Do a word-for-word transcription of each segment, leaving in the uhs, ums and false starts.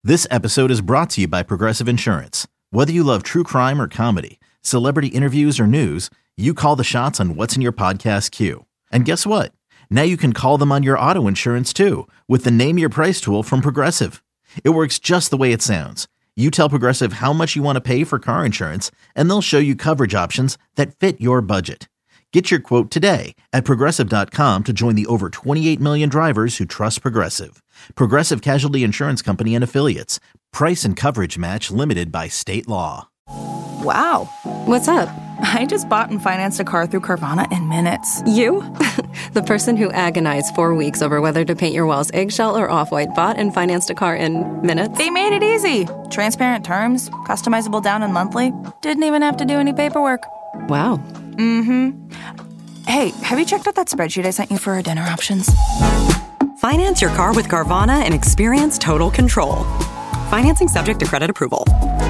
This episode is brought to you by Progressive Insurance. Whether you love true crime or comedy, celebrity interviews or news, you call the shots on what's in your podcast queue. And guess what? Now you can call them on your auto insurance too with the Name Your Price tool from Progressive. It works just the way it sounds. You tell Progressive how much you want to pay for car insurance, and they'll show you coverage options that fit your budget. Get your quote today at Progressive dot com to join the over twenty-eight million drivers who trust Progressive. Progressive Casualty Insurance Company and Affiliates. Price and coverage match limited by state law. Wow. What's up? I just bought and financed a car through Carvana in minutes. You? The person who agonized four weeks over whether to paint your walls eggshell or off-white bought and financed a car in minutes? They made it easy. Transparent terms, customizable down and monthly. Didn't even have to do any paperwork. Wow. Mm-hmm. Hey, have you checked out that spreadsheet I sent you for our dinner options? Finance your car with Carvana and experience total control. Financing subject to credit approval.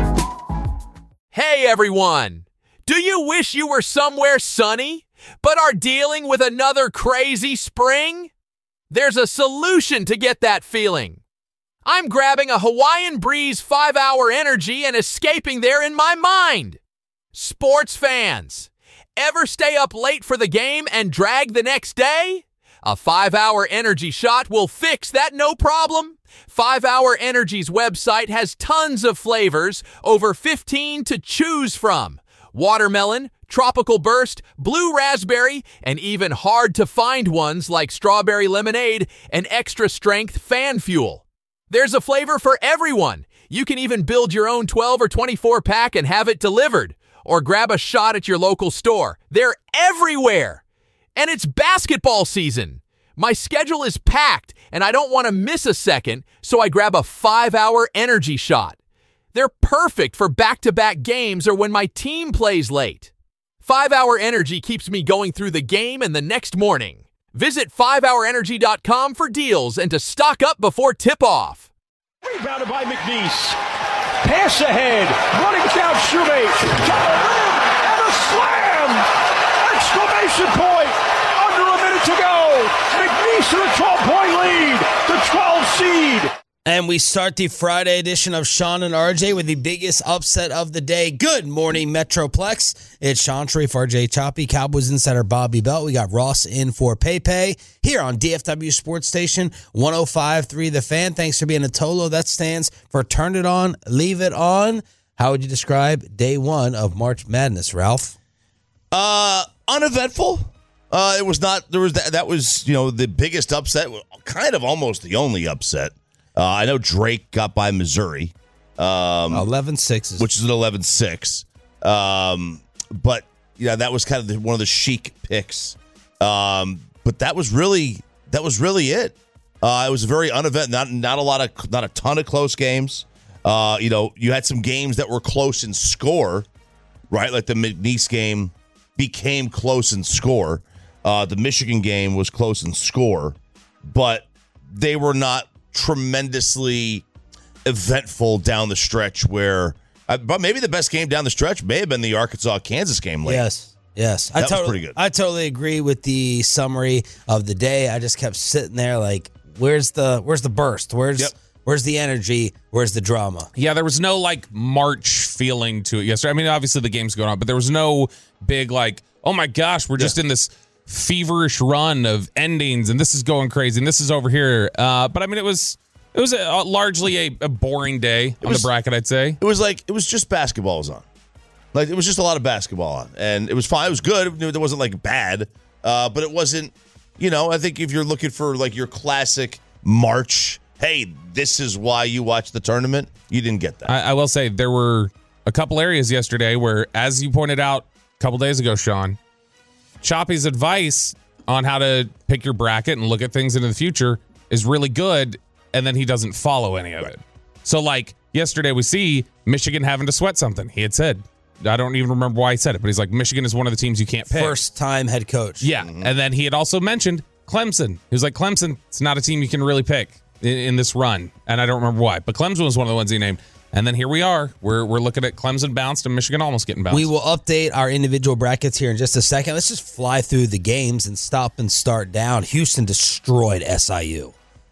Hey, everyone. Do you wish you were somewhere sunny, but are dealing with another crazy spring? There's a solution to get that feeling. I'm grabbing a Hawaiian Breeze five-hour energy and escaping there in my mind. Sports fans, ever stay up late for the game and drag the next day? A five-hour energy shot will fix that no problem. five hour Energy's website has tons of flavors, over fifteen to choose from. Watermelon, tropical burst, blue raspberry, and even hard-to-find ones like strawberry lemonade and extra-strength fan fuel. There's a flavor for everyone. You can even build your own twelve or twenty-four pack and have it delivered. Or grab a shot at your local store. They're everywhere. And it's basketball season. My schedule is packed, and I don't want to miss a second, so I grab a five-hour energy shot. They're perfect for back-to-back games or when my team plays late. five-hour Energy keeps me going through the game and the next morning. Visit five hour energy dot com for deals and to stock up before tip-off. Rebounded by McNeese. Pass ahead. Running count, Shoemate. Got a rim and a slam! Exclamation point! Under a minute to go. McNeese to the twelve-point lead. The twelve seed. And we start the Friday edition of Sean and R J with the biggest upset of the day. Good morning, Metroplex. It's Sean Sharif, R J Choppy, Cowboys insider Bobby Belt. We got Ross in for Pepe here on D F W Sports Station one oh five point three The Fan. Thanks for being a Tolo. That stands for Turn It On, Leave It On. How would you describe day one of March Madness, Ralph? Uh, uneventful. Uh, it was not, there was that, that was, you know, the biggest upset, kind of almost the only upset. Uh, I know Drake got by Missouri. Um, eleven six. Which is an eleven six. Um, but, yeah, that was kind of the, one of the chic picks. Um, but that was really that was really it. Uh, it was a very unevent, not not a lot of not a ton of close games. Uh, you know, you had some games that were close in score, right? Like the McNeese game became close in score. Uh, the Michigan game was close in score, but they were not tremendously eventful down the stretch where uh, but maybe the best game down the stretch may have been the Arkansas-Kansas game late. Yes, yes. That I was totally, pretty good. I totally agree with the summary of the day. I just kept sitting there like, where's the where's the burst? Where's Yep. where's the energy? Where's the drama? Yeah, there was no like March feeling to it yesterday. I mean, obviously the game's going on, but there was no big like, oh my gosh, we're just in this feverish run of endings and this is going crazy and this is over here. Uh, but I mean, it was it was a, largely a, a boring day on was, the bracket, I'd say. It was like, it was just basketball was on. Like, it was just a lot of basketball on. And it was fine. It was good. It wasn't like bad. Uh, but it wasn't, you know, I think if you're looking for like your classic March, hey, this is why you watch the tournament, you didn't get that. I, I will say there were a couple areas yesterday where, as you pointed out a couple days ago, Sean, Choppy's advice on how to pick your bracket and look at things into the future is really good, and then he doesn't follow any of right. it. So, like, yesterday we see Michigan having to sweat something. He had said, I don't even remember why he said it, but he's like, Michigan is one of the teams you can't pick. First time head coach. Yeah, mm-hmm. And then he had also mentioned Clemson. He was like, Clemson, it's not a team you can really pick in, in this run, and I don't remember why. But Clemson was one of the ones he named. And then here we are. We're we're looking at Clemson bounced and Michigan almost getting bounced. We will update our individual brackets here in just a second. Let's just fly through the games and stop and start down. Houston destroyed S I U.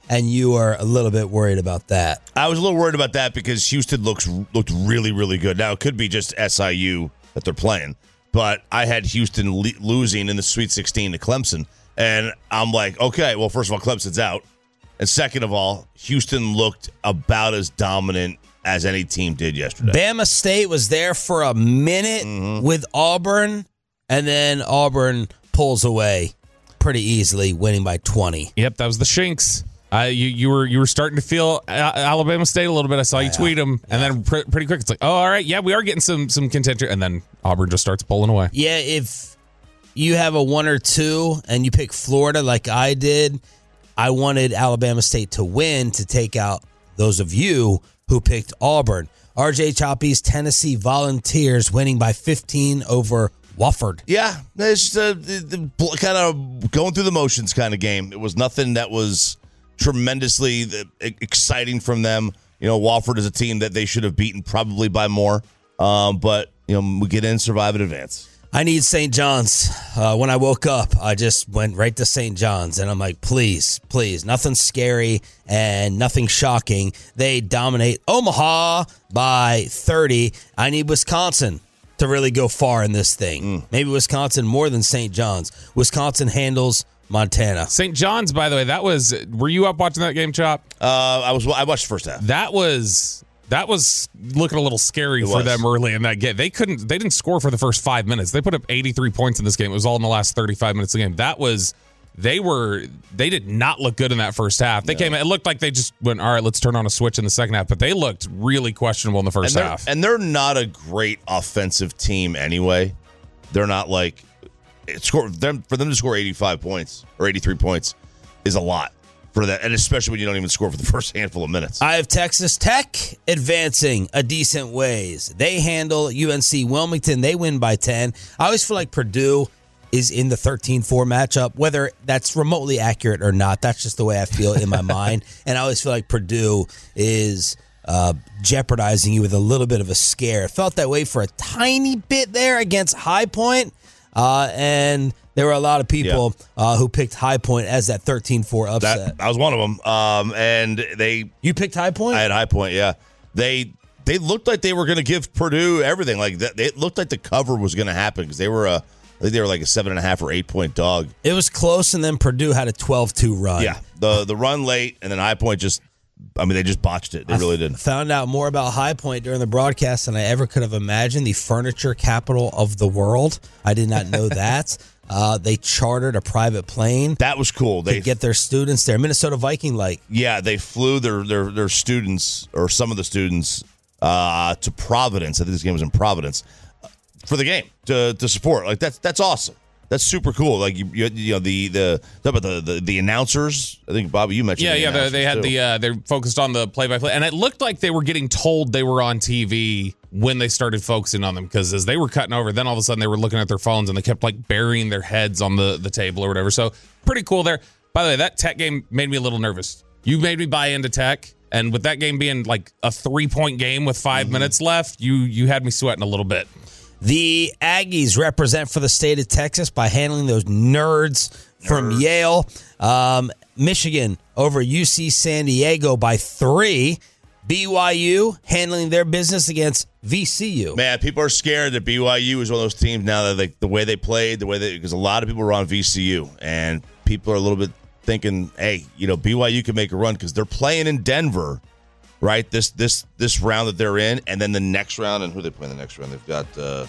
and you are a little bit worried about that. I was a little worried about that because Houston looks looked really, really good. Now, it could be just S I U that they're playing, but I had Houston le- losing in the Sweet sixteen to Clemson, and I'm like, okay, well, first of all, Clemson's out, and second of all, Houston looked about as dominant as any team did yesterday. Bama State was there for a minute mm-hmm. with Auburn, and then Auburn pulls away pretty easily, winning by twenty. Yep, that was the Shinks. Uh, you you were you were starting to feel Alabama State a little bit. I saw you yeah. tweet them, and yeah. then pr- pretty quick it's like, oh, all right, yeah, we are getting some some contention, and then Auburn just starts pulling away. Yeah, if you have a one or two and you pick Florida like I did, I wanted Alabama State to win to take out those of you who picked Auburn. R J Choppy's Tennessee Volunteers winning by fifteen over Wofford. Yeah, it's just a, the, the, kind of going through the motions kind of game. It was nothing that was tremendously exciting from them. You know, Wofford is a team that they should have beaten probably by more. Um, but, you know, we get in, survive, and advance. I need Saint John's. Uh, when I woke up, I just went right to Saint John's, and I'm like, please, please, nothing scary and nothing shocking. They dominate Omaha by thirty. I need Wisconsin to really go far in this thing. Mm. Maybe Wisconsin more than Saint John's. Wisconsin handles Montana. Saint John's, by the way, that was. Were you up watching that game, Chop? Uh, I was. I watched the first half. That was. That was looking a little scary it for was. them early in that game. They couldn't. They didn't score for the first five minutes. They put up eighty-three points in this game. It was all in the last thirty-five minutes of the game. That was. They were. They did not look good in that first half. They no. came. It looked like they just went, all right, let's turn on a switch in the second half. But they looked really questionable in the first and half. And they're not a great offensive team anyway. They're not like. It score them for them to score eighty-five points or eighty-three points is a lot for that, and especially when you don't even score for the first handful of minutes. I have Texas Tech advancing a decent ways. They handle U N C Wilmington. They win by ten. I always feel like Purdue is in the thirteen four matchup, whether that's remotely accurate or not. That's just the way I feel in my mind, and I always feel like Purdue is uh, jeopardizing you with a little bit of a scare. Felt that way for a tiny bit there against High Point. Uh, and there were a lot of people yeah. uh, who picked High Point as that thirteen four upset. That, I was one of them. Um, and they You picked High Point? I had High Point, yeah. They they looked like they were going to give Purdue everything. Like that, it looked like the cover was going to happen because they were a, I think they were like a seven and a half or eight point dog. It was close, and then Purdue had a twelve two run. Yeah, the the run late, and then High Point just. I mean, they just botched it. They I really did. I found out more about High Point during the broadcast than I ever could have imagined. The furniture capital of the world. I did not know that. Uh, they chartered a private plane. That was cool. They get their students there. Minnesota Viking like. Yeah, they flew their their their students or some of the students uh, to Providence. I think this game was in Providence for the game to to support. Like that's that's awesome. That's super cool. Like you, you, you know, the the about the, the the announcers. I think Bobby, you mentioned. Yeah, the yeah. They, they had too. the uh, they're focused on the play by play, and it looked like they were getting told they were on T V when they started focusing on them because as they were cutting over, then all of a sudden they were looking at their phones and they kept like burying their heads on the the table or whatever. So pretty cool there. By the way, that Tech game made me a little nervous. You made me buy into Tech, and with that game being like a three point game with five mm-hmm. minutes left, you you had me sweating a little bit. The Aggies represent for the state of Texas by handling those nerds Nerd. from Yale. Um, Michigan over U C San Diego by three. B Y U handling their business against V C U. Man, people are scared that B Y U is one of those teams now that like the way they played, the way they because a lot of people were on V C U, and people are a little bit thinking, hey, you know, B Y U can make a run because they're playing in Denver. Right, this this this round that they're in, and then the next round, and who are they playing the next round? They've got uh,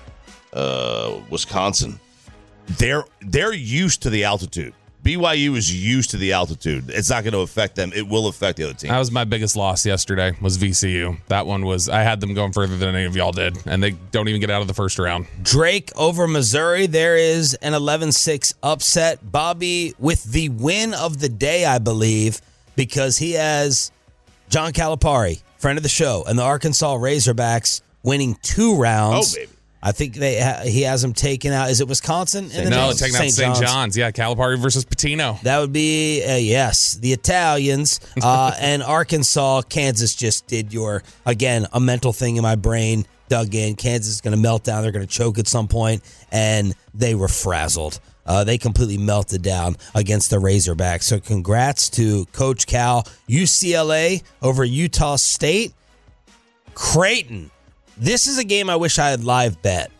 uh, Wisconsin. They're they're used to the altitude. B Y U is used to the altitude. It's not going to affect them. It will affect the other team. That was my biggest loss yesterday. Was V C U. That one was. I had them going further than any of y'all did, and they don't even get out of the first round. Drake over Missouri. There is an eleven six upset. Bobby with the win of the day, I believe, because he has. John Calipari, friend of the show, and the Arkansas Razorbacks winning two rounds. Oh, baby. I think they ha- he has them taken out. Is it Wisconsin? In the no, next? taking out Saint John's. John's. Yeah, Calipari versus Patino. That would be, uh, yes, the Italians. Uh, and Arkansas, Kansas just did your, again, a mental thing in my brain. dug in. Kansas is going to melt down. They're going to choke at some point, and they were frazzled. Uh, they completely melted down against the Razorbacks. So congrats to Coach Cal. U C L A over Utah State. Creighton. This is a game I wish I had live bet.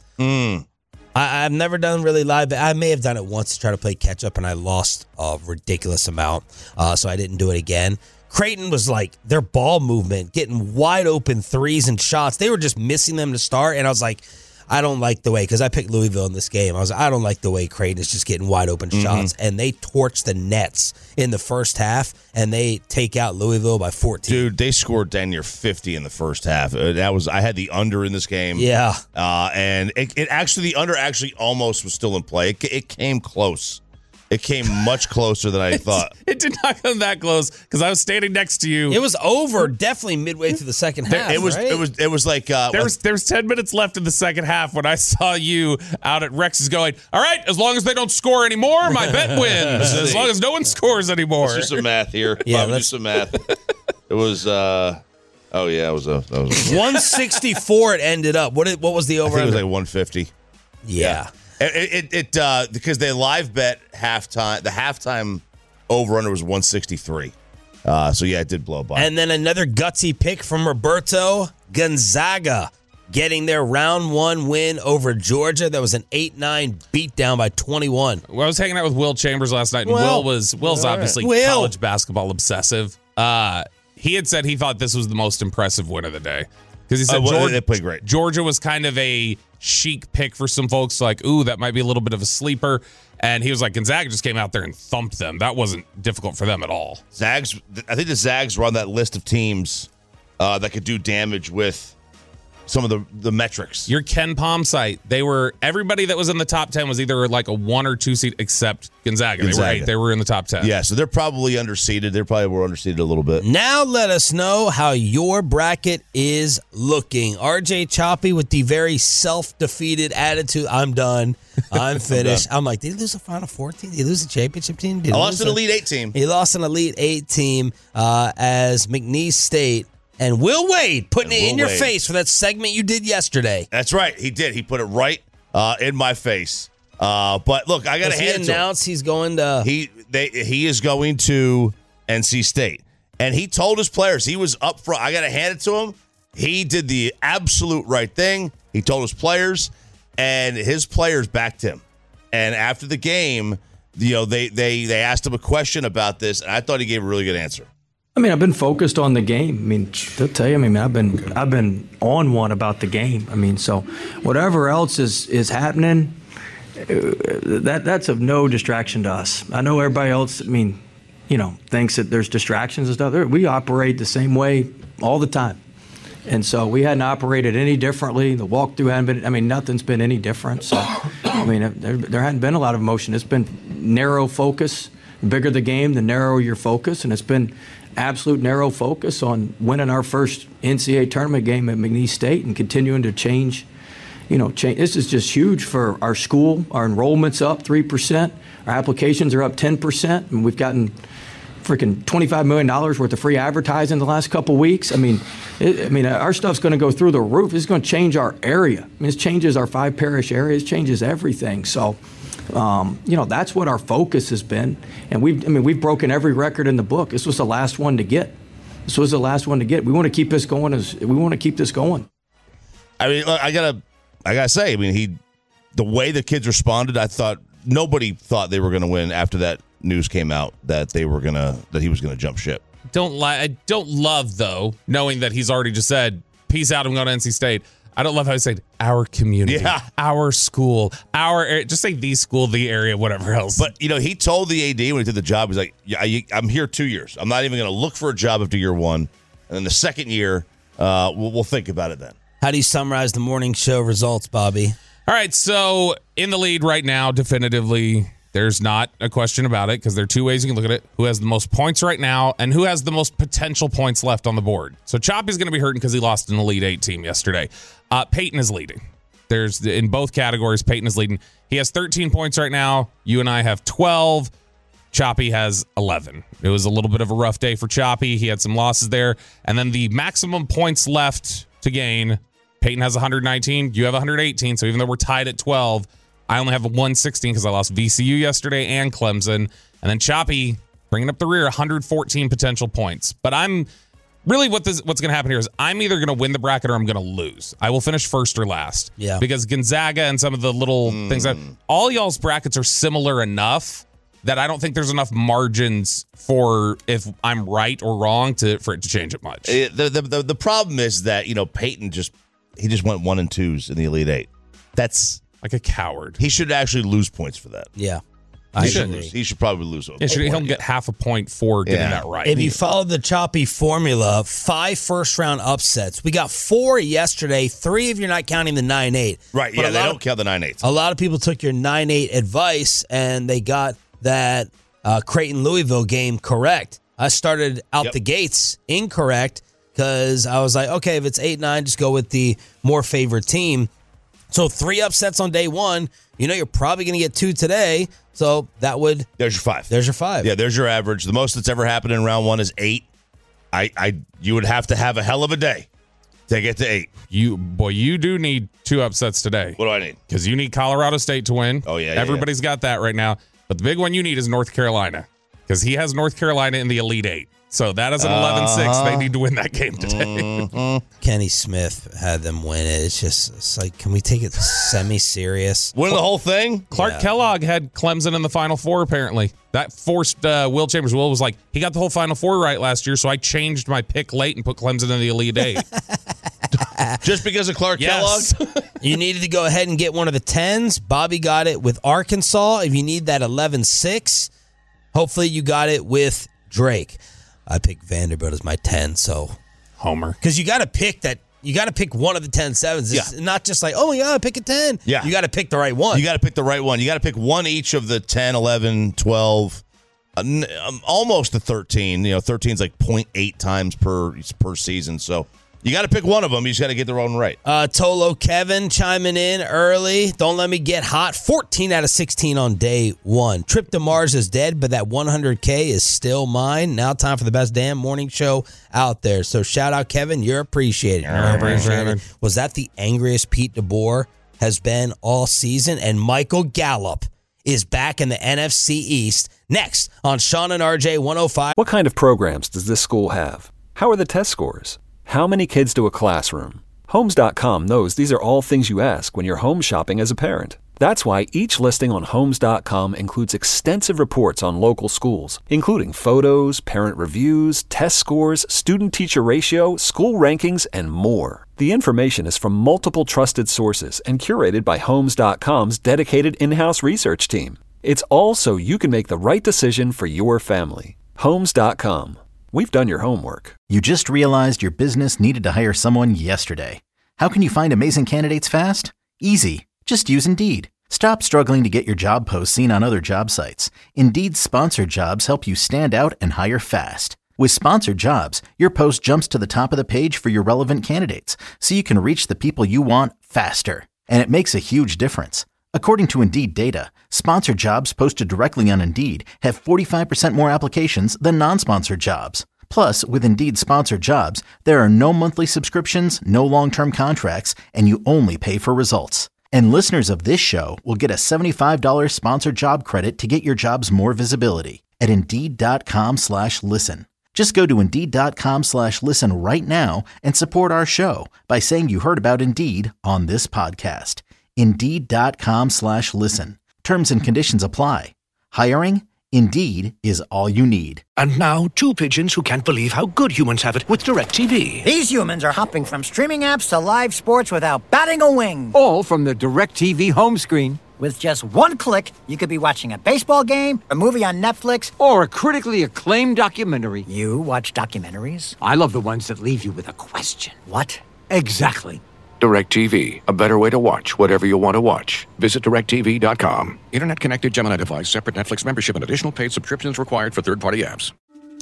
Mm. I, I've never done really live bet. I may have done it once to try to play catch up, and I lost a ridiculous amount, uh, so I didn't do it again. Creighton was like their ball movement, getting wide open threes and shots. They were just missing them to start, and I was like, I don't like the way, because I picked Louisville in this game. I was I don't like the way Creighton is just getting wide open mm-hmm. shots, and they torched the Nets in the first half, and they take out Louisville by fourteen. Dude, they scored down near fifty in the first half. Uh, that was I had the under in this game. Yeah, uh, and it, it actually the under actually almost was still in play. It, it came close. It came much closer than I thought. It did not come that close because I was standing next to you. It was over definitely midway through the second half. It was. Right? It was. It was like uh, there was. There was ten minutes left in the second half when I saw you out at Rex's going. All right, as long as they don't score anymore, my bet wins. As long as no one scores anymore. Let's do some math here. Yeah, let's do some math. It was. Uh, oh yeah, it was a. That was a one sixty-four. It ended up. What? What was the over? I think it was like one fifty. Yeah. yeah. It it, it uh, because they live bet halftime. The halftime over under was one sixty-three. Uh, so yeah, it did blow by. And then another gutsy pick from Roberto Gonzaga, getting their round one win over Georgia. That was an eight nine beatdown by twenty-one. Well, I was hanging out with Will Chambers last night, and Well, Will was Will's all right. obviously Will. college basketball obsessive. Uh, he had said he thought this was the most impressive win of the day because he said Uh, well, Georgia, they played great. Georgia was kind of a chic pick for some folks, like, ooh, that might be a little bit of a sleeper. And he was like, Gonzaga just came out there and thumped them. That wasn't difficult for them at all. Zags, I think the Zags were on that list of teams uh, that could do damage with some of the, the metrics. Your Ken Palm site, they were, everybody that was in the top ten was either like a one or two seed except Gonzaga. Gonzaga. They were eight. They were in the top ten. Yeah, so they're probably underseeded. They probably were underseeded a little bit. Now let us know how your bracket is looking. R J Choppy with the very self-defeated attitude. I'm done. I'm finished. I'm, I'm like, did he lose a Final Four team? Did he lose a championship team? Did I he lost lose an a- Elite Eight team. He lost an Elite Eight team uh, as McNeese State. And Will Wade putting And it in Will your Wade. face for that segment you did yesterday. That's right. He did. He put it right uh, in my face. Uh, but look, I got to Does he hand it to him. announce he's going to... He they he is going to N C State, and he told his players he was up front. I got to hand it to him. He did the absolute right thing. He told his players, and his players backed him. And after the game, you know, they they they asked him a question about this, and I thought he gave a really good answer. I mean, I've been focused on the game. I mean, they'll tell you. I mean, I've been I've been on one about the game. I mean, so whatever else is is happening, uh, that that's of no distraction to us. I know everybody else. I mean, you know, thinks that there's distractions and stuff. We operate the same way all the time, and so we hadn't operated any differently. The walkthrough hadn't been. I mean, nothing's been any different. So, I mean, there there hadn't been a lot of emotion. It's been narrow focus. The bigger the game, the narrower your focus, and it's been absolute narrow focus on winning our first N C double A tournament game at McNeese State and continuing to change, you know, change. This is just huge for our school. Our enrollment's up three percent. Our applications are up ten percent, and we've gotten freaking twenty-five million dollars worth of free advertising the last couple weeks. I mean, it, I mean, our stuff's going to go through the roof. It's going to change our area. I mean, it changes our five parish areas, changes everything. So, Um, you know, that's what our focus has been. And we've, I mean, we've broken every record in the book. This was the last one to get. This was the last one to get. We want to keep this going. As we want to keep this going. I mean, look, I gotta, I gotta say, I mean, he, the way the kids responded, I thought nobody thought they were going to win after that news came out that they were gonna, that he was going to jump ship. Don't lie. I don't love though knowing that he's already just said, "Peace out. I'm going to N C State." I don't love how he said our community, Yeah. our school, our area. Just say the school, the area, whatever else. But, you know, he told the A D when he did the job, he's like, yeah, I, I'm here two years. I'm not even going to look for a job after year one. And then the second year, uh, we'll, we'll think about it then. How do you summarize the morning show results, Bobby? All right, so in the lead right now, definitively, there's not a question about it because there are two ways you can look at it. Who has the most points right now and who has the most potential points left on the board. So Choppy's going to be hurting because he lost an Elite Eight team yesterday. Uh, Peyton is leading. There's in both categories, Peyton is leading. He has thirteen points right now. You and I have twelve. Choppy has eleven. It was a little bit of a rough day for Choppy. He had some losses there. And then the maximum points left to gain, Peyton has one hundred nineteen. You have one hundred eighteen. So even though we're tied at twelve, I only have a one sixteen because I lost V C U yesterday and Clemson. And then Choppy bringing up the rear, one hundred fourteen potential points. But I'm really what this, what's going to happen here is I'm either going to win the bracket or I'm going to lose. I will finish first or last. Yeah. Because Gonzaga and some of the little mm. things that all y'all's brackets are similar enough that I don't think there's enough margins for if I'm right or wrong to for it to change it much. It, the, the the the problem is that, you know, Peyton just he just went one and twos in the Elite Eight. That's like a coward. He should actually lose points for that. Yeah. He should, lose. he should probably lose. Yeah, should, he'll get half a point for getting Yeah. that right. If you follow the Choppy formula, five first-round upsets. We got four yesterday, three if you're not counting the nine eight. Right, But yeah, a they lot don't of- count the nine eights. A lot of people took your nine eight advice, and they got that uh, Creighton-Louisville game correct. I started out Yep. the gates incorrect because I was like, okay, if it's eight nine, just go with the more favored team. So three upsets on day one. You know you're probably going to get two today, so that would... There's your five. There's your five. Yeah, there's your average. The most that's ever happened in round one is eight. I, I, you would have to have a hell of a day to get to eight. You boy, you do need two upsets today. What do I need? Because you need Colorado State to win. Oh, yeah, yeah, Everybody's got that right now. But the big one you need is North Carolina. Because he has North Carolina in the Elite Eight. So that is an eleven six. Uh-huh. They need to win that game today. Mm-hmm. Kenny Smith had them win it. It's just, it's like, can we take it semi-serious? Win the whole thing? Clark Yeah. Kellogg had Clemson in the Final Four, apparently. That forced uh, Will Chambers. Will was like, he got the whole Final Four right last year, so I changed my pick late and put Clemson in the Elite Eight. Just because of Clark Yes. Kellogg? You needed to go ahead and get one of the tens. Bobby got it with Arkansas. If you need that eleven six, hopefully you got it with Drake. I picked Vanderbilt as my ten, so Homer. because you got to pick that. You got to pick one of the ten sevens. It's Yeah. not just like, oh my god, pick a ten. Yeah. You got to pick the right one. You got to pick the right one. You got to pick one each of the ten, eleven, twelve, uh, n- um, almost the thirteen. You know, thirteen is like zero point eight times per per season. So you got to pick one of them. You just got to get the one right. Uh, Tolo Kevin chiming in early. Don't let me get hot. fourteen out of sixteen on day one. Trip to Mars is dead, but that one hundred K is still mine. Now time for the best damn morning show out there. So shout out, Kevin. You're appreciated. You're appreciated. Was that the angriest Pete DeBoer has been all season? And Michael Gallup is back in the N F C East. Next on Sean and R J one oh five. What kind of programs does this school have? How are the test scores? How many kids do a classroom? Homes dot com knows these are all things you ask when you're home shopping as a parent. That's why each listing on Homes dot com includes extensive reports on local schools, including photos, parent reviews, test scores, student-teacher ratio, school rankings, and more. The information is from multiple trusted sources and curated by Homes dot com's dedicated in-house research team. It's all so you can make the right decision for your family. Homes dot com. We've done your homework. You just realized your business needed to hire someone yesterday. How can you find amazing candidates fast? Easy. Just use Indeed. Stop struggling to get your job posts seen on other job sites. Indeed's sponsored jobs help you stand out and hire fast. With sponsored jobs, your post jumps to the top of the page for your relevant candidates, so you can reach the people you want faster. And it makes a huge difference. According to Indeed data, sponsored jobs posted directly on Indeed have forty-five percent more applications than non-sponsored jobs. Plus, with Indeed sponsored jobs, there are no monthly subscriptions, no long-term contracts, and you only pay for results. And listeners of this show will get a seventy-five dollars sponsored job credit to get your jobs more visibility at Indeed.com slash listen. Just go to Indeed.com slash listen right now and support our show by saying you heard about Indeed on this podcast. Indeed.com slash listen. Terms and conditions apply. Hiring? Indeed is all you need. And now, two pigeons who can't believe how good humans have it with DirecTV. These humans are hopping from streaming apps to live sports without batting a wing. All from the DirecTV home screen. With just one click, you could be watching a baseball game, a movie on Netflix, or a critically acclaimed documentary. You watch documentaries? I love the ones that leave you with a question. What? Exactly. DirecTV, a better way to watch whatever you want to watch. Visit direct T V dot com. Internet connected Gemini device, separate Netflix membership, and additional paid subscriptions required for third-party apps.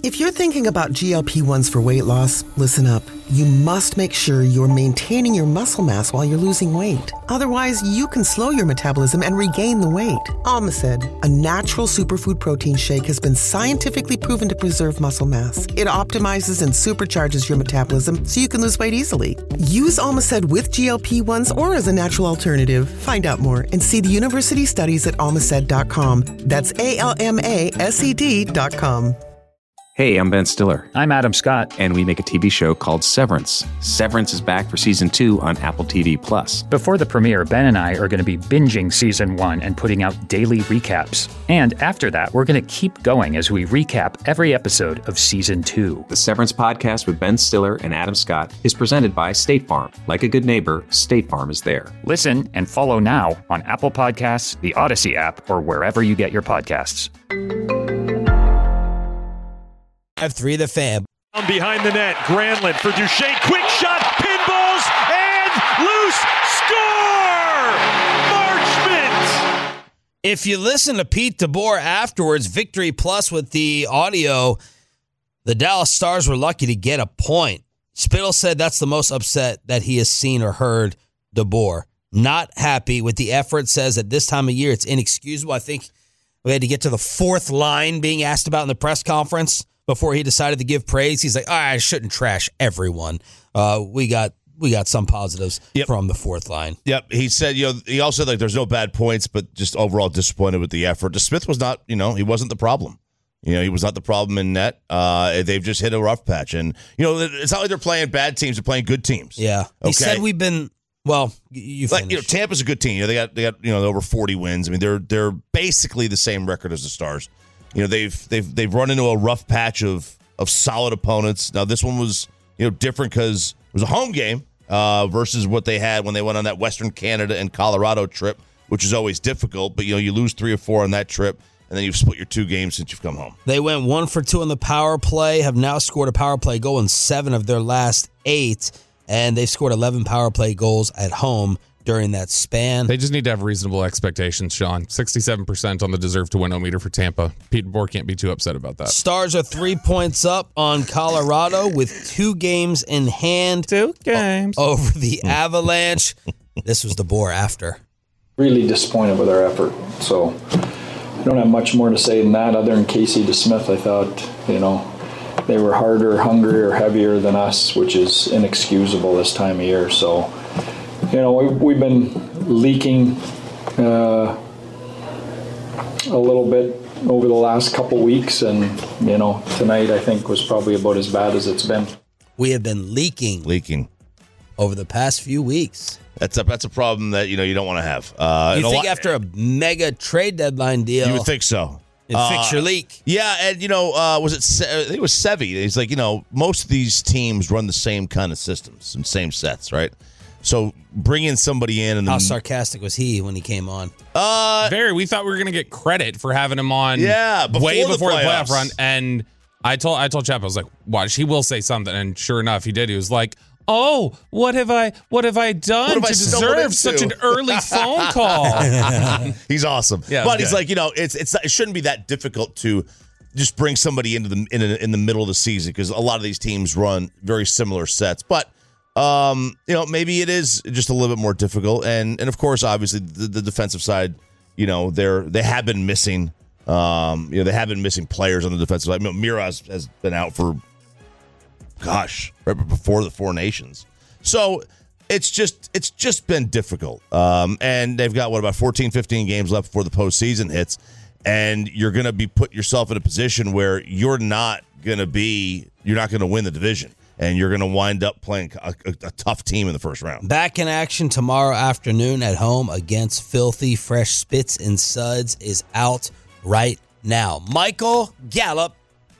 If you're thinking about G L P ones for weight loss, listen up. You must make sure you're maintaining your muscle mass while you're losing weight. Otherwise, you can slow your metabolism and regain the weight. Almacid, a natural superfood protein shake, has been scientifically proven to preserve muscle mass. It optimizes and supercharges your metabolism so you can lose weight easily. Use Almacid with G L P ones or as a natural alternative. Find out more and see the university studies at almacid dot com. That's A L M A S E D dot com. Hey, I'm Ben Stiller. I'm Adam Scott. And we make a T V show called Severance. Severance is back for season two on Apple T V Plus. Before the premiere, Ben and I are going to be binging season one and putting out daily recaps. And after that, we're going to keep going as we recap every episode of season two. The Severance podcast with Ben Stiller and Adam Scott is presented by State Farm. Like a good neighbor, State Farm is there. Listen and follow now on Apple Podcasts, the Odyssey app, or wherever you get your podcasts. Three, the Fab. Behind the net, Granlund for Duchesne, quick shot, pinballs, and loose, score! Marchment! If you listen to Pete DeBoer afterwards, Victory Plus with the audio, the Dallas Stars were lucky to get a point. Spittle said that's the most upset that he has seen or heard DeBoer. Not happy with the effort, says at this time of year it's inexcusable. I think we had to get to the fourth line being asked about in the press conference before he decided to give praise. He's like, all right, I shouldn't trash everyone. Uh, we got we got some positives yep. from the fourth line. Yep. He said, you know, he also said like there's no bad points, but just overall disappointed with the effort. Smith was not, you know, he wasn't the problem. You know, he was not the problem in net. Uh, they've just hit a rough patch. And, you know, it's not like they're playing bad teams, they're playing good teams. Yeah. He okay? said we've been well, you like, you know, Tampa's a good team. You know, they got they got, you know, over forty wins. I mean, they're they're basically the same record as the Stars. You know, they've they've they've run into a rough patch of of solid opponents. Now, this one was, you know, different because it was a home game uh, versus what they had when they went on that Western Canada and Colorado trip, which is always difficult. But, you know, you lose three or four on that trip, and then you've split your two games since you've come home. They went one for two on the power play, have now scored a power play goal in seven of their last eight, and they've scored eleven power play goals at home during that span. They just need to have reasonable expectations, Sean. sixty-seven percent on the deserve-to-win meter for Tampa. Pete DeBoer can't be too upset about that. Stars are three points up on Colorado with two games in hand. Two games. Over the Avalanche. This was DeBoer after. Really disappointed with our effort. So I don't have much more to say than that other than Casey DeSmith. I thought, you know, they were harder, hungrier, heavier than us, which is inexcusable this time of year. So, you know, we, we've been leaking uh, a little bit over the last couple weeks, and, you know, tonight I think was probably about as bad as it's been. We have been leaking. Leaking. Over the past few weeks. That's a that's a problem that, you know, you don't want to have. Uh, you think lot, after a mega trade deadline deal. You would think so. It uh, fix your leak. Yeah, and, you know, uh, was it, Se- I think it was Sevy. He's like, you know, most of these teams run the same kind of systems and same sets, right? So bringing somebody in and how the, sarcastic was he when he came on? Uh, Very. We thought we were going to get credit for having him on. Yeah, before way before the the, playoffs. playoff run. And I told I told Chap, I was like, watch, he will say something. And sure enough, he did. He was like, oh, what have I what have I done What have to I stumbled deserve into? such an early phone call? He's awesome. Yeah, but he's good. like, you know, it's it's it shouldn't be that difficult to just bring somebody into the in, in the middle of the season, because a lot of these teams run very similar sets. But um, you know, maybe it is just a little bit more difficult. And and of course, obviously, the, the defensive side, you know, they're they have been missing. Um, you know, they have been missing players on the defensive side. You know, Miraz has been out for, gosh, right before the Four Nations. So it's just it's just been difficult. Um, and they've got, what, about fourteen, fifteen games left before the postseason hits. And you're going to be put yourself in a position where you're not going to be, you're not going to win the division. And you're going to wind up playing a, a, a tough team in the first round. Back in action tomorrow afternoon at home against Filthy Fresh. Spits and Suds is out right now. Michael Gallup,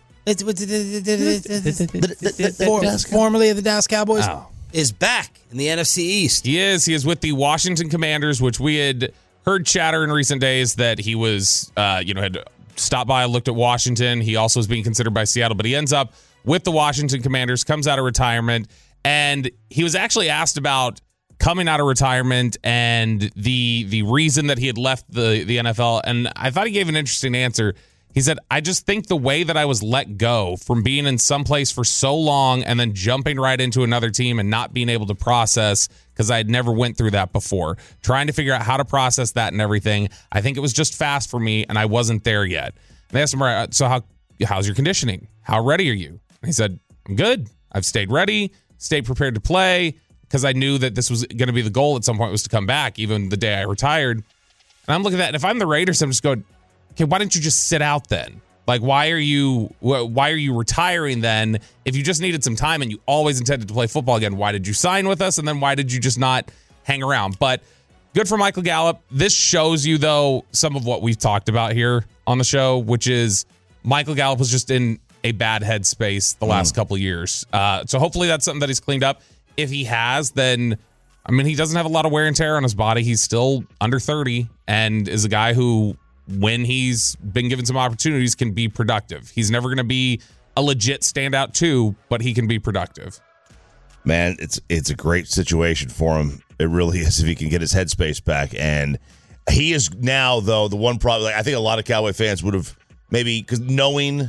formerly of the Dallas Cowboys, Oh. is back in the N F C East. He is. He is with the Washington Commanders, which we had heard chatter in recent days that he was, uh, you know, had stopped by, looked at Washington. He also was being considered by Seattle, but he ends up with the Washington Commanders, comes out of retirement, and he was actually asked about coming out of retirement and the the reason that he had left the, the N F L, and I thought he gave an interesting answer. He said, I just think the way that I was let go from being in some place for so long and then jumping right into another team and not being able to process, because I had never went through that before, trying to figure out how to process that and everything. I think it was just fast for me, and I wasn't there yet. And they asked him, all right, so how how's your conditioning? How ready are you? And he said, I'm good. I've stayed ready, stayed prepared to play, because I knew that this was going to be the goal at some point, was to come back, even the day I retired. And I'm looking at that, and if I'm the Raiders, I'm just going, okay, why didn't you just sit out then? Like, why are you why are you retiring then? If you just needed some time and you always intended to play football again, why did you sign with us? And then why did you just not hang around? But good for Michael Gallup. This shows you, though, some of what we've talked about here on the show, which is Michael Gallup was just in a bad headspace the last mm. couple of years. Uh, so hopefully that's something that he's cleaned up. If he has, then, I mean, he doesn't have a lot of wear and tear on his body. He's still under thirty and is a guy who, when he's been given some opportunities, can be productive. He's never going to be a legit standout two, but he can be productive. Man, it's it's a great situation for him. It really is, if he can get his headspace back. And he is now, though, the one problem. Like, I think a lot of Cowboy fans would have maybe, because knowing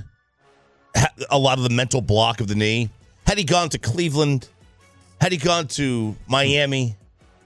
a lot of the mental block of the knee, had he gone to Cleveland, had he gone to Miami,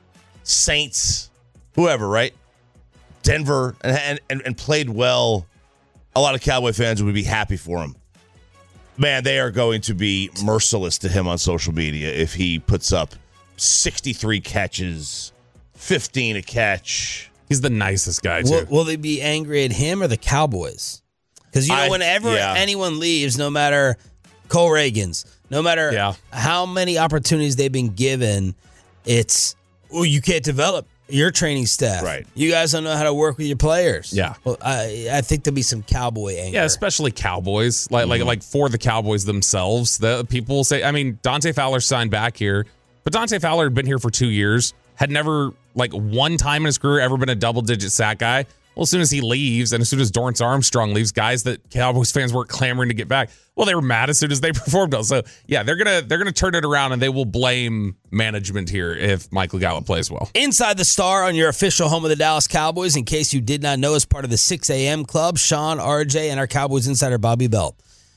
Saints, whoever, right? Denver, and, and and played well, a lot of Cowboy fans would be happy for him. Man, they are going to be merciless to him on social media if he puts up sixty-three catches, fifteen a catch. He's the nicest guy, too. Will, will they be angry at him or the Cowboys? Because, you know, I, whenever yeah. anyone leaves, no matter Cole Reagans, no matter yeah. how many opportunities they've been given, it's, oh, you can't develop your training staff. Right. You guys don't know how to work with your players. Yeah. Well, I I think there'll be some Cowboy anger. Yeah, especially Cowboys. Like mm-hmm. like like for the Cowboys themselves. The people will say, I mean, Dante Fowler signed back here, but Dante Fowler had been here for two years, had never, like, one time in his career ever been a double-digit sack guy. Well, as soon as he leaves, and as soon as Dorrance Armstrong leaves, guys that Cowboys fans were clamoring to get back, well, they were mad as soon as they performed well. So, yeah, they're gonna they're gonna turn it around, and they will blame management here if Michael Gallup plays well. Inside the Star on your official home of the Dallas Cowboys, in case you did not know, as part of the six a.m. club, Sean, R J, and our Cowboys insider Bobby Belt.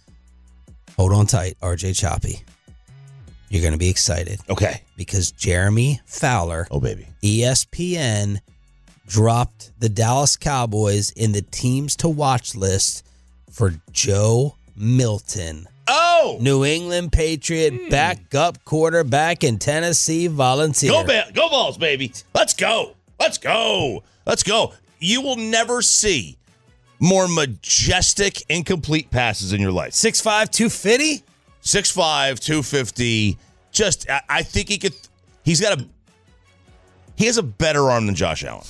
Hold on tight, R J Choppy. You're going to be excited. Okay. Because Jeremy Fowler, oh baby, E S P N, dropped the Dallas Cowboys in the teams to watch list for Joe Milton. Oh! New England Patriot hmm. backup quarterback and Tennessee Volunteer. Go, ba- go Balls, baby. Let's go. Let's go. Let's go. You will never see more majestic, incomplete passes in your life. six five, two fifty? six five, two fifty. Just, I, I think he could, he's got a, he has a better arm than Josh Allen.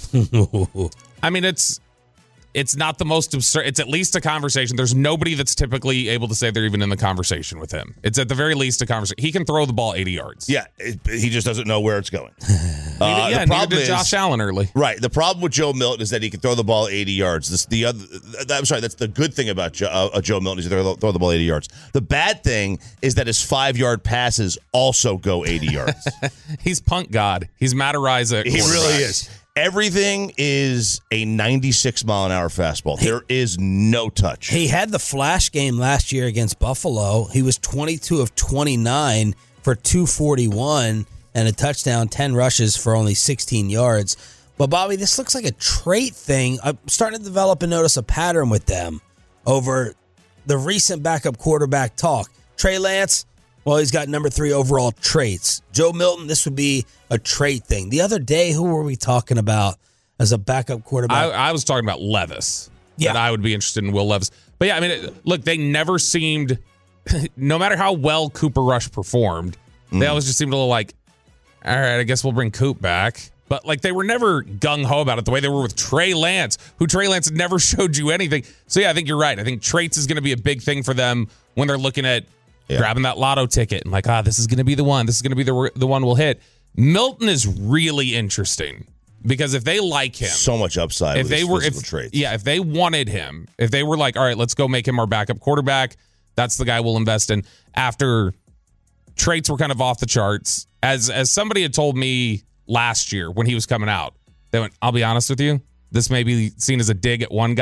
I mean, it's it's not the most absurd. It's at least a conversation. There's nobody that's typically able to say they're even in the conversation with him. It's at the very least a conversation. He can throw the ball eighty yards. Yeah, it, he just doesn't know where it's going. uh, yeah, the problem did is, Josh Allen early. Right. The problem with Joe Milton is that he can throw the ball eighty yards. This the other. I'm sorry. That's the good thing about Joe, uh, Joe Milton is he can throw the ball eighty yards. The bad thing is that his five yard passes also go eighty yards. He's punt god. He's Matt Araiza. He really is. Everything is a ninety-six mile an hour fastball. There is no touch. He had the flash game last year against Buffalo. He was twenty-two of twenty-nine for two forty-one and a touchdown, ten rushes for only sixteen yards. But, Bobby, this looks like a trait thing. I'm starting to develop and notice a pattern with them over the recent backup quarterback talk. Trey Lance, well, he's got number three overall traits. Joe Milton, this would be a trait thing. The other day, who were we talking about as a backup quarterback? I, I was talking about Levis. Yeah. That I would be interested in Will Levis. But yeah, I mean, it, look, they never seemed, no matter how well Cooper Rush performed, mm. they always just seemed a little like, all right, I guess we'll bring Coop back. But like they were never gung-ho about it the way they were with Trey Lance, who Trey Lance never showed you anything. So yeah, I think you're right. I think traits is going to be a big thing for them when they're looking at yeah. grabbing that lotto ticket and like, ah, this is going to be the one. This is going to be the the one we'll hit. Milton is really interesting because if they like him, so much upside. If with they his were, if traits. yeah, if they wanted him, if they were like, all right, let's go make him our backup quarterback. That's the guy we'll invest in. After traits were kind of off the charts, as as somebody had told me last year when he was coming out, they went, I'll be honest with you, this may be seen as a dig at one guy.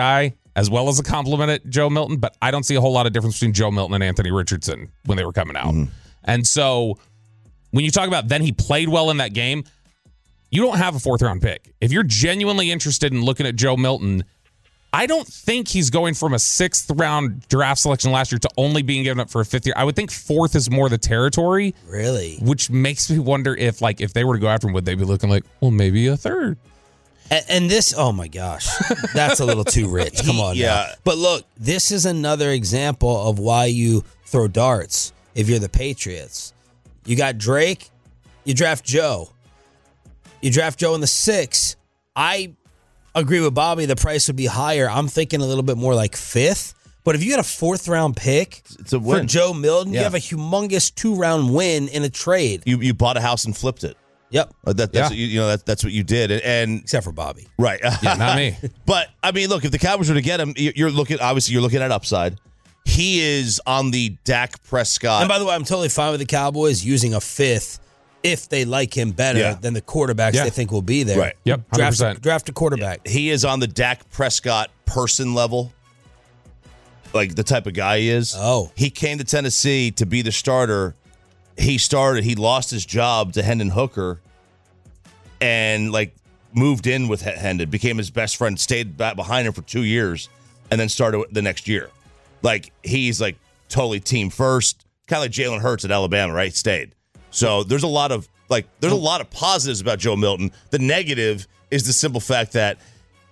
as well as a compliment at Joe Milton, but I don't see a whole lot of difference between Joe Milton and Anthony Richardson when they were coming out. Mm-hmm. And so when you talk about then he played well in that game, you don't have a fourth round pick. If you're genuinely interested in looking at Joe Milton, I don't think he's going from a sixth round draft selection last year to only being given up for a fifth year. I would think fourth is more the territory. Really? Which makes me wonder if, like, if they were to go after him, would they be looking like, well, maybe a third? And, and this, oh my gosh, that's a little too rich. Come on. Yeah. Now. But look, this is another example of why you throw darts if you're the Patriots. You got Drake, you draft Joe. You draft Joe in the sixth. I agree with Bobby. The price would be higher. I'm thinking a little bit more like fifth. But if you get a fourth round pick it's a win. for Joe Milton, Yeah. you have a humongous two round win in a trade. You you bought a house and flipped it. Yep. Uh, That, that's Yeah. what you, you know that, that's what you did, and, and except for Bobby, right? Yeah, not me. But I mean, look, if the Cowboys were to get him, you- you're looking obviously you're looking at upside. He is on the Dak Prescott. And by the way, I'm totally fine with the Cowboys using a fifth if they like him better Yeah. than the quarterbacks Yeah. they think will be there. Right. Yep. Draft, a, draft a quarterback. He is on the Dak Prescott person level, like the type of guy he is. Oh, he came to Tennessee to be the starter. He started. He lost his job to Hendon Hooker, and like moved in with Hendon, became his best friend, stayed back behind him for two years, and then started the next year. Like he's like totally team first, kind of like Jalen Hurts at Alabama, right? Stayed. So there's a lot of like there's a lot of positives about Joe Milton. The negative is the simple fact that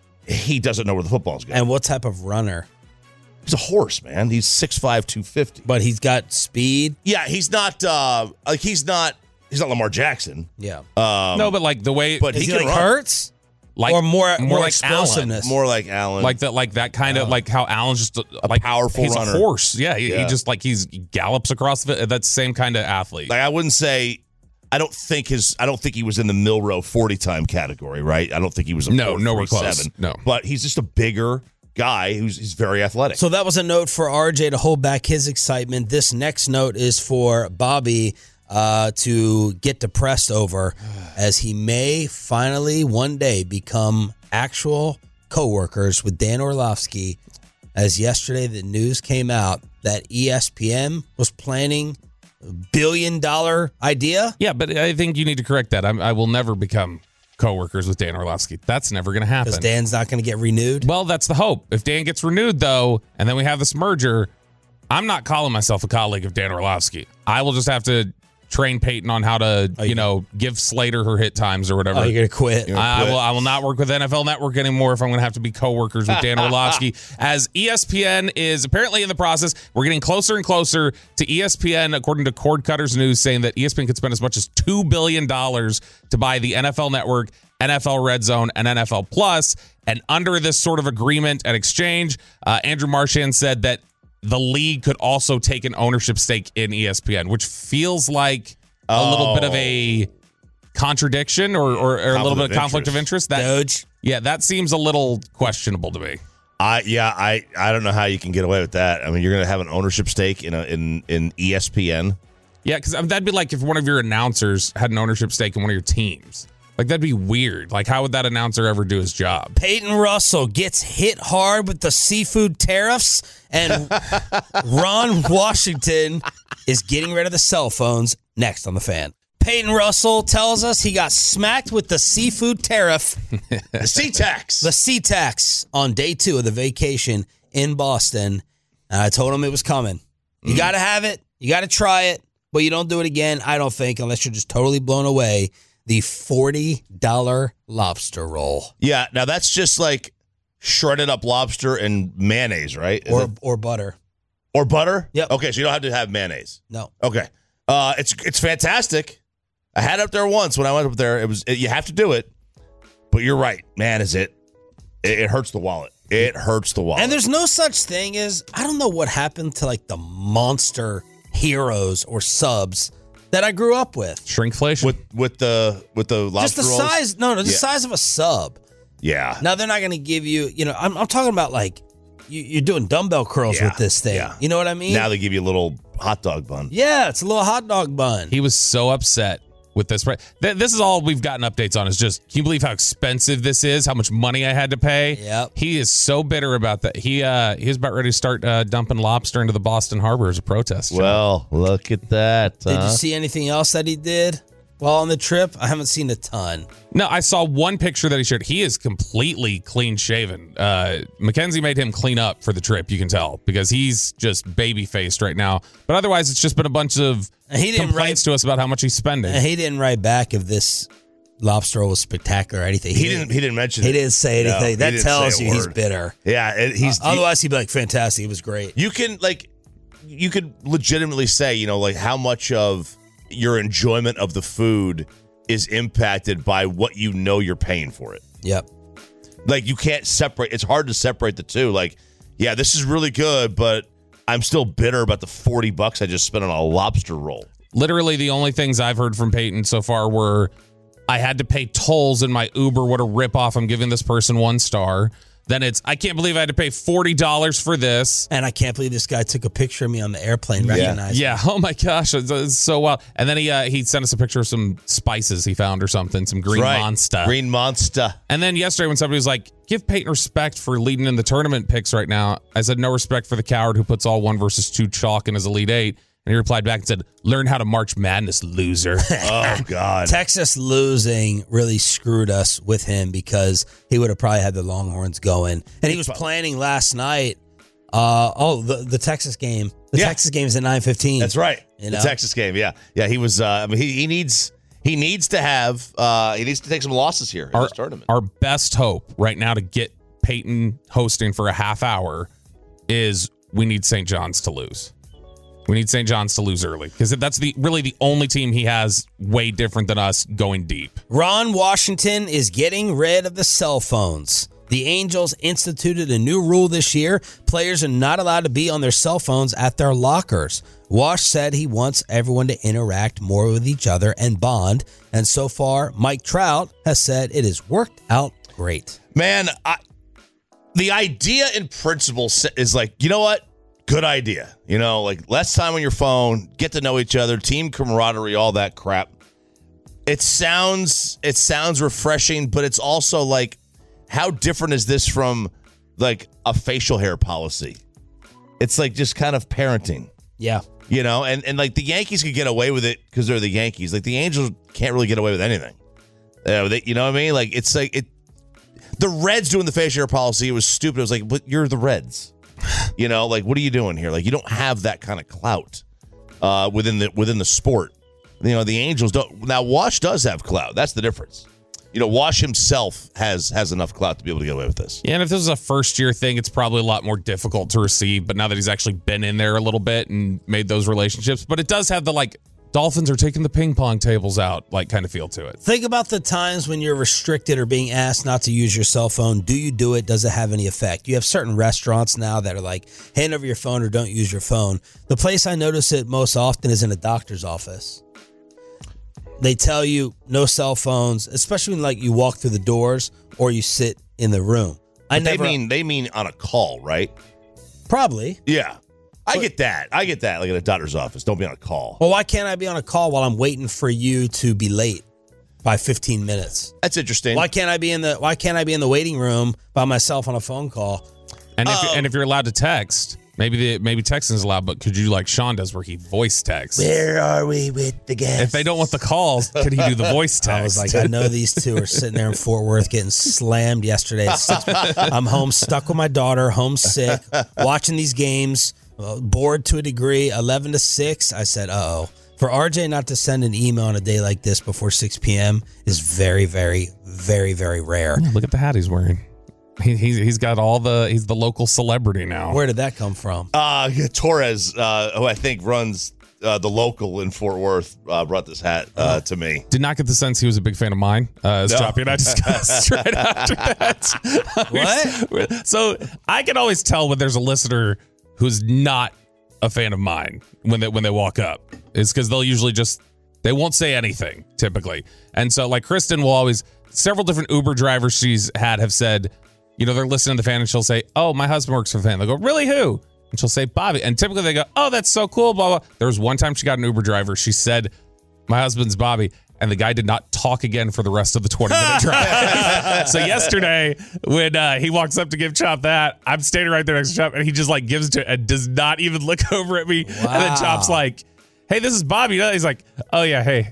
he doesn't know where the football's going. And what type of runner? He's a horse, man. He's six five, two fifty. But he's got speed. Yeah, he's not uh like he's not he's not Lamar Jackson. Yeah. Um, no, but like the way, but Is he he can like run. Hurts? like Or more- more like explosiveness? Allen. More like Allen. like that, like that kind of like how Allen's just a like powerful he's runner. a horse. Yeah, he, Yeah. he just like he's he gallops across the. That same kind of athlete. Like I wouldn't say I don't think his I don't think he was in the Milrow forty time category, right? I don't think he was a No, four, nowhere three, close. seven. No. But he's just a bigger guy who's he's very athletic. So that was a note for R J to hold back his excitement. This next note is for Bobby uh, to get depressed over, as he may finally one day become actual co-workers with Dan Orlovsky, as yesterday the news came out that E S P N was planning a billion dollar idea. Yeah, but I think you need to correct that. I'm, I will never become co-workers with Dan Orlovsky. That's never going to happen. Because Dan's not going to get renewed. Well, that's the hope. If Dan gets renewed, though, and then we have this merger, I'm not calling myself a colleague of Dan Orlovsky. I will just have to train Peyton on how to, Oh, you you- know, give Slater her hit times or whatever. Oh, you're going to quit. I, I will. I will not work with N F L Network anymore if I'm going to have to be co-workers with Dan Orlovsky. As E S P N is apparently in the process, we're getting closer and closer to E S P N, according to Cord Cutters News, saying that E S P N could spend as much as two billion dollars to buy the N F L Network, N F L Red Zone, and N F L Plus. And under this sort of agreement and exchange, uh, Andrew Marchand said that the league could also take an ownership stake in E S P N, which feels like a Oh. little bit of a contradiction or, or, or a little bit of conflict of interest. That, Doge. Yeah, that seems a little questionable to me. I yeah, I, I don't know how you can get away with that. I mean, you're going to have an ownership stake in a, in in E S P N. Yeah, because that'd be like if one of your announcers had an ownership stake in one of your teams. Like, that'd be weird. Like, how would that announcer ever do his job? Peyton Russell gets hit hard with the seafood tariffs, and Ron Washington is getting rid of the cell phones. Next on The Fan. Peyton Russell tells us he got smacked with the seafood tariff. The sea tax. The sea tax on day two of the vacation in Boston. And I told him it was coming. You Mm. got to have it. You got to try it. But you don't do it again, I don't think, unless you're just totally blown away. The forty dollars lobster roll. Yeah, now that's just like shredded up lobster and mayonnaise, right? Is Or, it- or butter. or butter? Yep. Okay, so you don't have to have mayonnaise. No. Okay. Uh, it's it's fantastic. I had it up there once when I went up there. It was it, you have to do it, but you're right, man. Is it? It, it hurts the wallet. It hurts the wallet. And there's no such thing as, I don't know what happened to like the monster heroes or subs that I grew up with. Shrinkflation? with with the with the Just lobster the rolls? size, no, no, the Yeah. size of a sub. Yeah. Now they're not going to give you, you know, I'm, I'm talking about like you, you're doing dumbbell curls Yeah, with this thing. yeah. You know what I mean? Now they give you a little hot dog bun. Yeah, it's a little hot dog bun. He was so upset with this. Th- this is all we've gotten updates on is just, can you believe how expensive this is? How much money I had to pay? Yep. He is so bitter about that. He uh, he was about ready to start uh, dumping lobster into the Boston Harbor as a protest. John. Well, look at that. Did huh? you see anything else that he did while on the trip? I haven't seen a ton. No, I saw one picture that he shared. He is completely clean shaven. Uh, Mackenzie made him clean up for the trip, you can tell, because he's just baby faced right now. But otherwise, it's just been a bunch of he didn't complaints write, to us about how much he's spending. And he didn't write back if this lobster roll was spectacular or anything. He, he didn't. He didn't mention. He it. didn't say anything. No, that tells you he's bitter. Yeah, it, he's. Uh, otherwise, he'd be like, "Fantastic, it was great." You can like, you could legitimately say, you know, like how much of your enjoyment of the food is impacted by what you know you're paying for it. Yep. Like you can't separate. It's hard to separate the two. Like, yeah, this is really good, but I'm still bitter about the forty bucks I just spent on a lobster roll. Literally, the only things I've heard from Peyton so far were, I had to pay tolls in my Uber. What a ripoff. I'm giving this person one star. Then it's, I can't believe I had to pay forty dollars for this. And I can't believe this guy took a picture of me on the airplane. Yeah. Recognized Yeah. me. Oh my gosh. It's, it's so wild. And then he uh, he sent us a picture of some spices he found or something, some green right. monster. Green monster. And then yesterday when somebody was like, give Peyton respect for leading in the tournament picks right now, I said, no respect for the coward who puts all one versus two chalk in his Elite Eight. And he replied back and said, learn how to March Madness, loser. Oh, God. Texas losing really screwed us with him because he would have probably had the Longhorns going. And he was planning last night. Uh, oh, the, the Texas game. The Yeah. Texas game is at nine fifteen. That's right. You The know? Texas game. Yeah. Yeah. He was, uh, I mean, he, he needs, he needs to have, uh, he needs to take some losses here in our, this tournament. Our best hope right now to get Peyton hosting for a half hour is we need Saint John's to lose. We need Saint John's to lose early because that's the really the only team he has way different than us going deep. Ron Washington is getting rid of the cell phones. The Angels instituted a new rule this year. Players are not allowed to be on their cell phones at their lockers. Wash said he wants everyone to interact more with each other and bond. And so far, Mike Trout has said it has worked out great. Man, I, the idea in principle is like, you know what? Good idea. You know, like less time on your phone, get to know each other, team camaraderie, all that crap. It sounds it sounds refreshing, but it's also like, how different is this from like a facial hair policy? It's like just kind of parenting. Yeah. You know, and, and like the Yankees could get away with it because they're the Yankees. Like the Angels can't really get away with anything. Uh, they, you know what I mean? Like it's like it. The Reds doing the facial hair policy, it was stupid. It was like, but you're the Reds. You know, like what are you doing here? Like you don't have that kind of clout uh, within the within the sport. You know, the Angels don't. Now Wash does have clout. That's the difference. You know, Wash himself has has enough clout to be able to get away with this. Yeah, and if this was a first year thing, it's probably a lot more difficult to receive. But now that he's actually been in there a little bit and made those relationships, but it does have the like Dolphins are taking the ping pong tables out like kind of feel to it. Think about the times when you're restricted or being asked not to use your cell phone. Do you do it? Does it have any effect? You have certain restaurants now that are like, hand over your phone or don't use your phone. The place I notice it most often is in a doctor's office. They tell you no cell phones, especially when like you walk through the doors or you sit in the room. I But never they mean they mean on a call, right? probably. Yeah. I get that. I get that. Like at a doctor's office. Don't be on a call. Well, why can't I be on a call while I'm waiting for you to be late by fifteen minutes? That's interesting. Why can't I be in the Why can't I be in the waiting room by myself on a phone call? And if Oh. and if you're allowed to text, maybe the maybe texting is allowed, but could you like Sean does where he voice texts? Where are we with the guests? If they don't want the calls, could he do the voice text? I was like, I know these two are sitting there in Fort Worth getting slammed yesterday. At six. I'm home, stuck with my daughter, homesick, watching these games, uh, bored to a degree. Eleven to six. I said, uh oh. For R J not to send an email on a day like this before six p.m. is very, very, very, very rare. Yeah, look at the hat he's wearing. He, he's he's got all the he's the local celebrity now. Where did that come from? Uh, Torres, uh, who I think runs uh, the local in Fort Worth, uh, brought this hat uh, to me. Did not get the sense he was a big fan of mine, uh, as No. Choppy and I discussed right after that. What? So I can always tell when there's a listener who's not a fan of mine when they when they walk up. It's because they'll usually just they won't say anything typically. And so like Kristen will always several different Uber drivers she's had have said, you know, they're listening to the fan and she'll say, oh, my husband works for the fan. They'll go, really, who? And she'll say, Bobby. And typically they go, oh, that's so cool, blah, blah. There was one time she got an Uber driver. She said, my husband's Bobby. and the guy did not talk again for the rest of the twenty-minute drive. So yesterday, when uh, he walks up to give Chop that, I'm standing right there next to Chop, and he just like gives it to and does not even look over at me. Wow. And then Chop's like, hey, this is Bobby. He's like, oh, yeah, hey.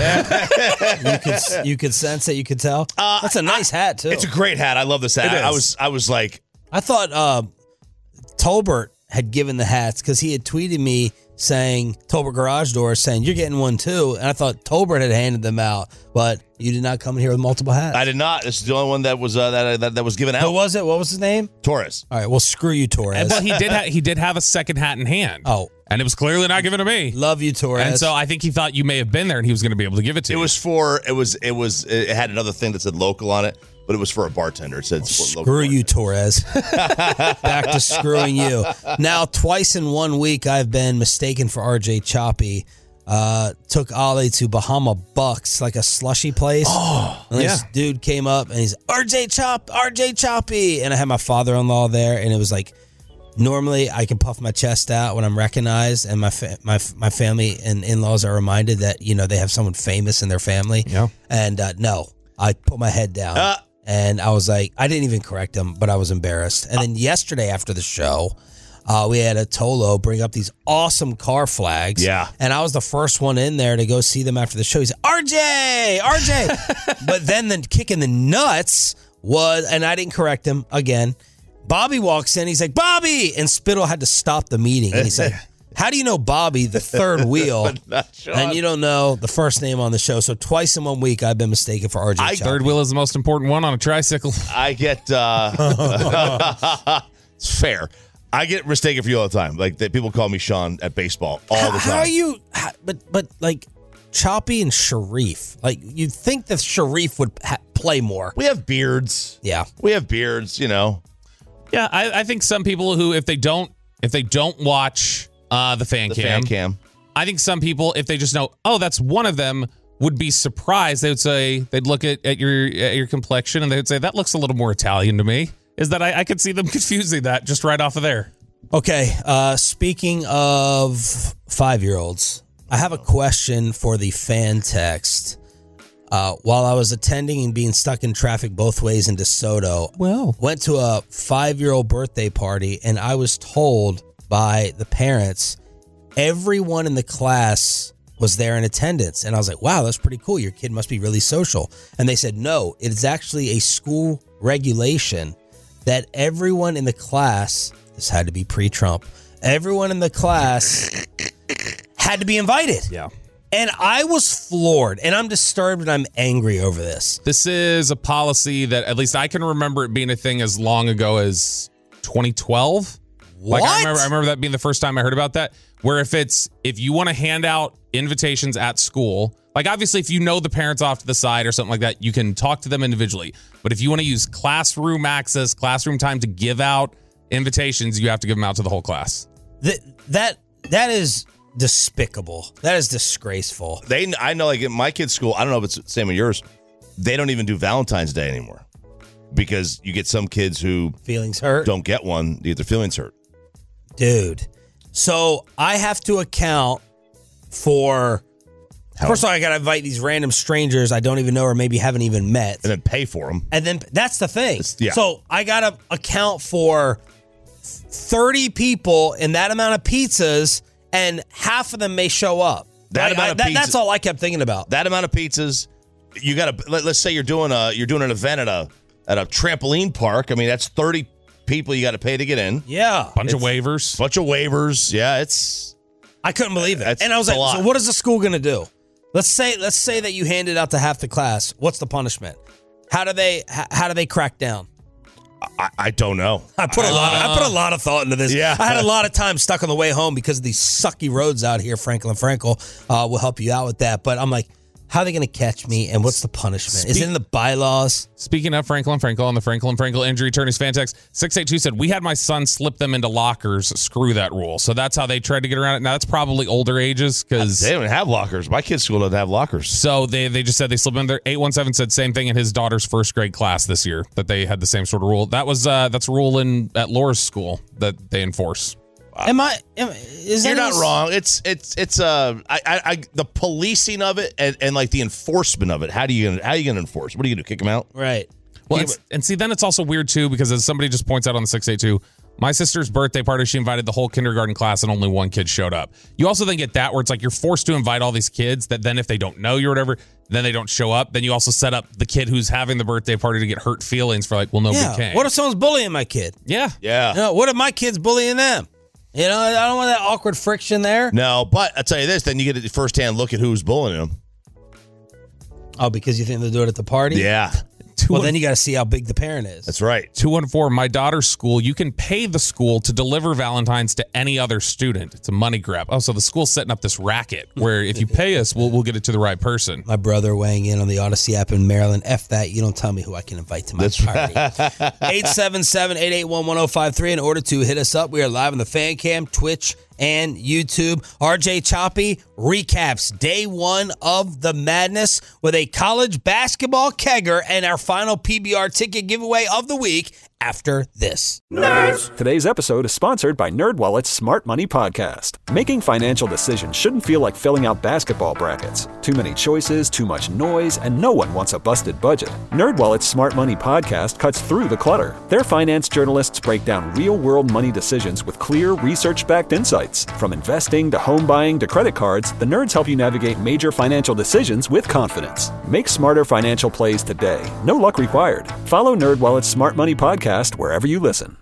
you could you could sense it. You could tell. Uh, That's a nice hat, too. It's a great hat. I love this hat. I was I was like. I thought uh, Tolbert had given the hats because he had tweeted me saying, Tolbert Garage Doors, saying, you're getting one too. And I thought Tolbert had handed them out, but you did not come in here with multiple hats. I did not. This is the only one that was uh, that, that that was given out. Who was it? What was his name? Torres. All right, well, screw you, Torres. But he did, ha- he did have a second hat in hand. Oh. And it was clearly not given to me. Love you, Torres. And so I think he thought you may have been there and he was going to be able to give it to it you. It was for, it was, it was, it had another thing that said local on it. But it was for a bartender. It said, oh, screw you, Torres. Back to screwing you. Now, twice in one week, I've been mistaken for R J Choppy. Uh, took Ollie to Bahama Bucks, like a slushy place. Oh, and this yeah. dude came up and he's, R J Chop, R J Choppy. And I had my father-in-law there, and it was like, normally I can puff my chest out when I'm recognized, and my fa- my my family and in-laws are reminded that, you know, they have someone famous in their family. Yeah. And uh, no, I put my head down. Uh, And I was like, I didn't even correct him, but I was embarrassed. And then yesterday after the show, uh, we had a Tolo bring up these awesome car flags. Yeah. And I was the first one in there to go see them after the show. He said, R J, R J. But then the kick in the nuts was, and I didn't correct him again. Bobby walks in. He's like, Bobby. And Spittle had to stop the meeting. And he said, how do you know Bobby, the third wheel, and you don't know the first name on the show? So twice in one week, I've been mistaken for R J I, Third wheel is the most important one on a tricycle. I get, uh, it's fair. I get mistaken for you all the time. Like, that people call me Sean at baseball all how, the time. How are you, how, but, but like, Choppy and Sharif, like, you'd think that Sharif would ha- play more. We have beards. Yeah. We have beards, you know. Yeah, I, I think some people who, if they don't, if they don't watch uh, the fan the cam, fan cam, I think some people, if they just know, oh, that's one of them, would be surprised. They would say, they'd look at, at your at your complexion and they would say, that looks a little more Italian to me. Is that I, I could see them confusing that just right off of there. Okay, uh, speaking of five-year-olds, I have a question for the fan text. Uh, while I was attending and being stuck in traffic both ways in DeSoto, well, went to a five-year-old birthday party, and I was told by the parents, everyone in the class was there in attendance. And I was like, wow, that's pretty cool. Your kid must be really social. And they said, no, it is actually a school regulation that everyone in the class, this had to be pre-Trump, everyone in the class had to be invited. Yeah. And I was floored, and I'm disturbed, and I'm angry over this. This is a policy that at least I can remember it being a thing as long ago as twenty twelve. What? Like I remember, I remember that being the first time I heard about that, where if it's, if you want to hand out invitations at school, like obviously if you know the parents off to the side or something like that, you can talk to them individually. But if you want to use classroom access, classroom time to give out invitations, you have to give them out to the whole class. That, that, that is despicable. That is disgraceful. They, I know, like in my kid's school, I don't know if it's the same in yours, they don't even do Valentine's Day anymore because you get some kids who feelings hurt, don't get one, they get their feelings hurt. Dude, so I have to account for, Hell. First of all, I got to invite these random strangers I don't even know or maybe haven't even met. And then pay for them. And then that's the thing. It's, yeah. So I got to account for thirty people in that amount of pizzas, and half of them may show up. That right? amount I, of that, pizza, That's all I kept thinking about. That amount of pizzas, you got to, let, let's say you're doing a you're doing an event at a at a trampoline park. I mean, that's thirty people you got to pay to get in. Yeah. Bunch it's, of waivers. Bunch of waivers. Yeah, it's. I couldn't believe it. That's and I was like, lot. so what is the school going to do? Let's say let's say that you handed out to half the class. What's the punishment? How do they how, how do they crack down? I, I don't know. I put a lot. Of, I put a lot of thought into this. Yeah. I had a lot of time stuck on the way home because of these sucky roads out here. Franklin Frankel uh, will help you out with that. But I'm like, how are they going to catch me? And what's the punishment? Spe- Is it in the bylaws? Speaking of Franklin Frankel on the Franklin Frankel Injury Attorneys fan text, six eight two said, we had my son slip them into lockers. Screw that rule. So that's how they tried to get around it. Now, that's probably older ages because they don't have lockers. My kid's school doesn't have lockers. So they, they just said they slipped in there. eight one seven said same thing in his daughter's first grade class this year, that they had the same sort of rule. That was uh, that's a rule in at Laura's school that they enforce. Am I? Am, is You're that not this- wrong. It's it's it's uh I, I I the policing of it and, and like the enforcement of it. How do you how are you gonna enforce? What are you gonna do? Kick them out? Right. Well, it's, and see, then it's also weird too because as somebody just points out on the six eighty-two, my sister's birthday party, she invited the whole kindergarten class and only one kid showed up. You also then get that where it's like you're forced to invite all these kids that then if they don't know you or whatever, then they don't show up. Then you also set up the kid who's having the birthday party to get hurt feelings for like, well, nobody Yeah. came. What if someone's bullying my kid? Yeah. Yeah. You know, what if my kid's bullying them? You know, I don't want that awkward friction there. No, but I'll tell you this, then you get a firsthand look at who's bullying them. Oh, because you think they'll do it at the party? Yeah. Well, then you got to see how big the parent is. That's right. two one four, my daughter's school, you can pay the school to deliver Valentine's to any other student. It's a money grab. Oh, so the school's setting up this racket where if you pay us, we'll, we'll get it to the right person. My brother weighing in on the Odyssey app in Maryland. F that. You don't tell me who I can invite to my That's party. eight seven seven, eight eight one, one oh five three. In order to hit us up, we are live on the Fan Cam, Twitch, and YouTube. R J Choppy recaps day one of the madness with a college basketball kegger and our final P B R ticket giveaway of the week after this. Nerds! Today's episode is sponsored by NerdWallet's Smart Money Podcast. Making financial decisions shouldn't feel like filling out basketball brackets. Too many choices, too much noise, and no one wants a busted budget. NerdWallet's Smart Money Podcast cuts through the clutter. Their finance journalists break down real-world money decisions with clear, research-backed insights. From investing to home buying to credit cards, the nerds help you navigate major financial decisions with confidence. Make smarter financial plays today. No luck required. Follow NerdWallet's Smart Money Podcast wherever you listen.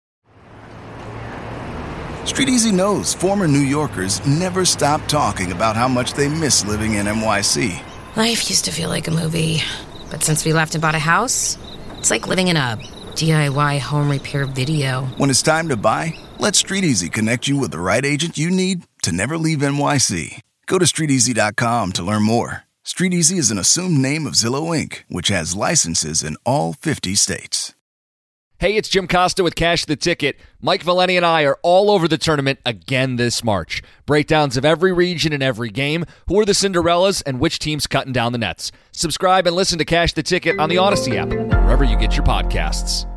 Street Easy knows former New Yorkers never stop talking about how much they miss living in N Y C. Life used to feel like a movie, but since we left and bought a house, it's like living in a D I Y home repair video. When it's time to buy, let Street Easy connect you with the right agent you need to never leave N Y C. Go to street easy dot com to learn more. Street Easy is an assumed name of Zillow Incorporated, which has licenses in all fifty states. Hey, it's Jim Costa with Cash the Ticket. Mike Valeni and I are all over the tournament again this March. Breakdowns of every region and every game, who are the Cinderellas, and which team's cutting down the nets. Subscribe and listen to Cash the Ticket on the Odyssey app, wherever you get your podcasts.